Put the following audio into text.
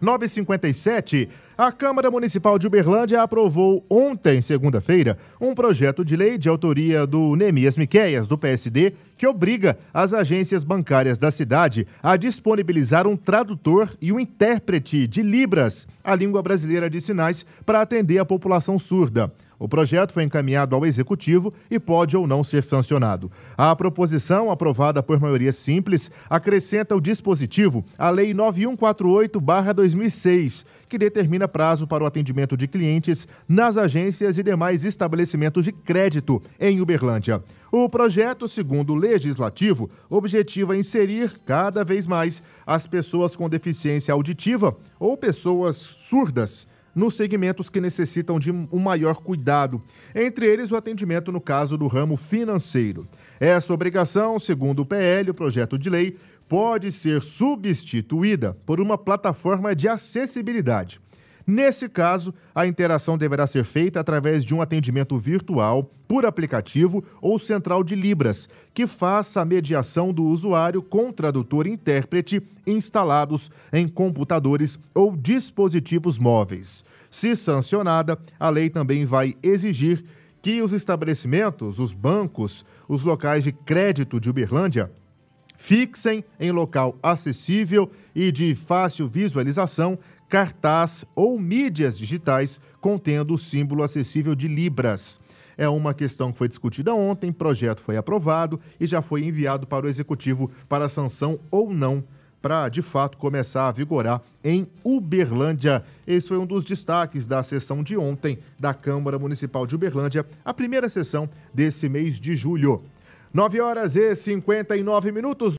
9h57, a Câmara Municipal de Uberlândia aprovou ontem, segunda-feira, um projeto de lei de autoria do Nemias Miqueias, do PSD, que obriga as agências bancárias da cidade a disponibilizar um tradutor e um intérprete de Libras, a língua brasileira de sinais, para atender a população surda. O projeto foi encaminhado ao Executivo e pode ou não ser sancionado. A proposição, aprovada por maioria simples, acrescenta o dispositivo à Lei 9148/2006, que determina prazo para o atendimento de clientes nas agências e demais estabelecimentos de crédito em Uberlândia. O projeto, segundo o Legislativo, objetiva inserir cada vez mais as pessoas com deficiência auditiva ou pessoas surdas nos segmentos que necessitam de um maior cuidado, entre eles o atendimento no caso do ramo financeiro. Essa obrigação, segundo o PL, o projeto de lei, pode ser substituída por uma plataforma de acessibilidade. Nesse caso, a interação deverá ser feita através de um atendimento virtual, por aplicativo ou central de Libras, que faça a mediação do usuário com tradutor e intérprete instalados em computadores ou dispositivos móveis. Se sancionada, a lei também vai exigir que os estabelecimentos, os bancos, os locais de crédito de Uberlândia fixem em local acessível e de fácil visualização cartaz ou mídias digitais contendo o símbolo acessível de Libras. É uma questão que foi discutida ontem, o projeto foi aprovado e já foi enviado para o Executivo para sanção ou não, para de fato começar a vigorar em Uberlândia. Esse foi um dos destaques da sessão de ontem da Câmara Municipal de Uberlândia, a primeira sessão desse mês de julho. 9h59.